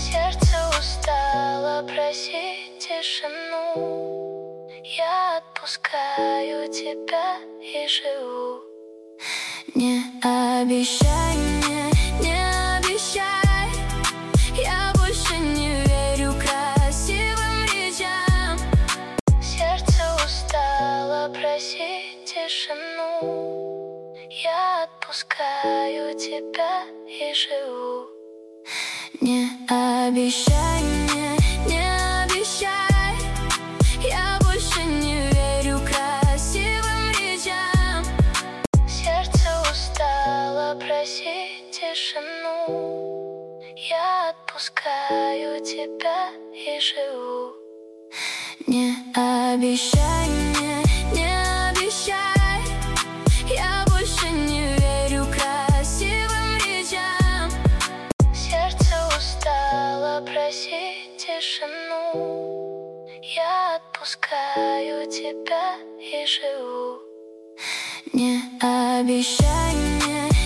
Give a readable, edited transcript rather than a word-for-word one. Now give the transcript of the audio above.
Сердце устало просить тишину. Я отпускаю тебя и живу. Не обещай мне, не обещай. Я больше не верю красивым речам. Сердце устало просить тишину. Я отпускаю тебя и живу. Не обещай мне, не обещай. Я больше не верю красивым речам. Сердце устало просить тишину. Я отпускаю тебя и живу. Не обещай мне, не обещай. Я больше не верю красивым речам. Сердце устало просить тишину. Я отпускаю тебя и живу. Не обещай мне.